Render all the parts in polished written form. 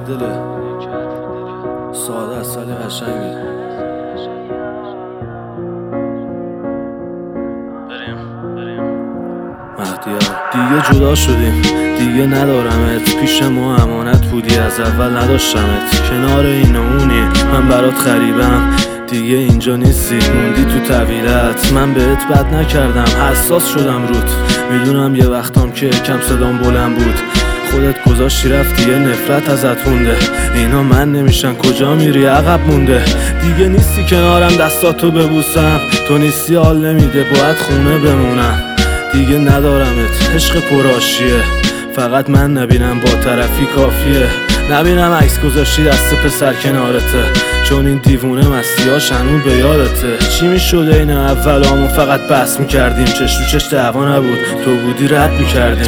دله ساده است ولی قشنگه. مهدیار دیگه جدا شدیم، دیگه ندارمت پیش ما، امانت بودی از اول نداشتمت. کنار این و اونی من برات خریبم، دیگه اینجا نیستی موندی تو طویلت. من بهت بد نکردم، حساس شدم روت، میدونم یه وقتام که کم صدام بلند بود. خودت گذاشتی رفتی، یه نفرت ازت مونده. اینا من نمیشن، کجا میری عقب مونده. دیگه نیستی کنارم دستاتو ببوسم، تو نیستی حال نمیده باید خونه بمونم. دیگه ندارمت، عشق پرآشیه، فقط من نبینم با طرفی کافیه. نبینم عکس گذاشتی دست پسر کنارته، چون این دیوونه مستیاش هنوز به یادته. چی میشده این اولامون فقط بس میکردیم، چش تو چش دعوا نبود، تو بودی رد میکردیم.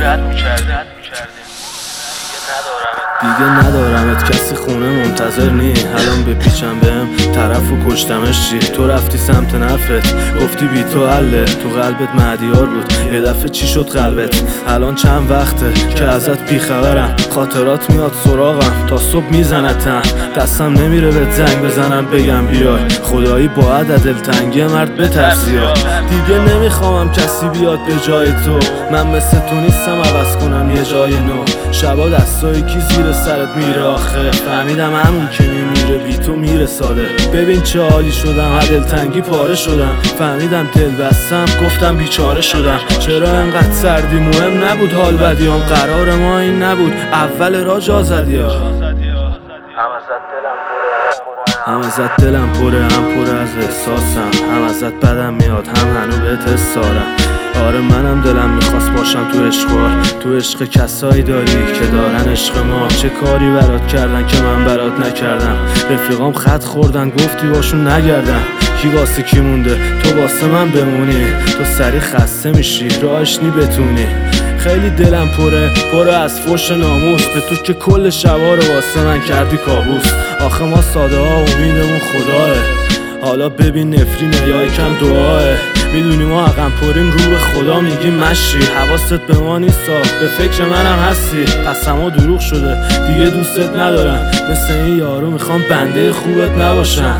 دیگه ندارمت، کسی خونه منتظر نی. الان بپیچم بهم طرف و کشتمش چی؟ تو رفتی سمت نفرت، گفتی بی تو حله. تو قلبت مهدیار بود، یه دفعه چی شد قلبت؟ الان چند وقته که ازت بیخبرم، خاطرات میاد سراغم تا صبح میزنتم. دستم نمیره بهت زنگ بزنم بگم بیای، خدایی باید دلتنگی مرد بترسی ها. دیگه نمیخوام کسی بیاد به جای تو، من مثل تو نیستم عوض کنم یه جای نو. شبا دستایی کی زیر سرت میره آخه، فهمیدم همون که میمیره بی تو میره ساده. ببین چه حالی شدم، دلتنگی پاره شدم، فهمیدم دل بستم گفتم بیچاره شدم. چرا انقدر سردی؟ مهم نبود حال بدیام، قرار ما این نبود اول راه جا زدی ها. هم ازت دلم پره، هم پر از احساسم، هم ازت بدم میاد، هم هنو بهت حسارم. آره منم دلم میخواست باشم تو عشقوار، تو عشق کسایی داری که دارن عشق ما. چه کاری برات کردن که من برات نکردم؟ رفیقام خط خوردن گفتی باشون نگردم. کی واسه کی مونده؟ تو واسه من بمونی، تو سری خسته میشی راهش نی بتونی. خیلی دلم پره از فوش ناموس، به تو که کل شبا رو واسه من کردی کابوس. آخه ما ساده ها امیدمون خداه، حالا ببین نفرینه یا یکم دعاه. میدونی ما عقم پریم رو به خدا میگیم مشی، حواست به ما نیستا به فکر منم هستی. قسما دروغ شده دیگه دوستت ندارم، مثل این یارو میخوام بنده خوبت نباشم.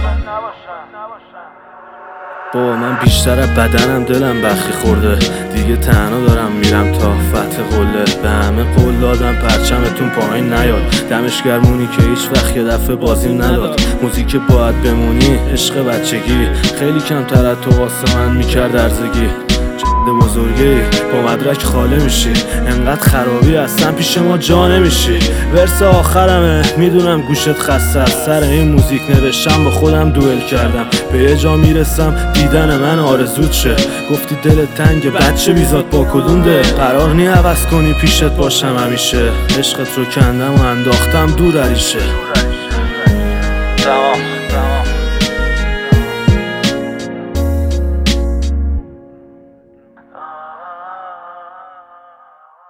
بابا من بیشتر از بدنم دلم بخی خورده، دیگه تنها دارم میرم تا فتح قله. به همه قول دادم پرچمتون پایین نیاد، دمش گرمونی که هیچ وقت یه دفعه بازیم نداد. موزیک باید بمونی، عشق بچگی، خیلی کمتر از تو واسه من میکرد ارزگی. بزرگی با مدرک خاله میشی، انقدر خرابی هستن پیش ما جا نمیشی. ورس آخرمه میدونم گوشت خسته، از سر این موزیک نوشتم با خودم دوئل کردم. به یه جا میرسم دیدن من آرزوت شه، گفتی دلت تنگه بچه بیزاد با کدوم ده. قرار نی عوض کنی پیشت باشم همیشه، عشقت رو کندم و انداختم دور عریشه.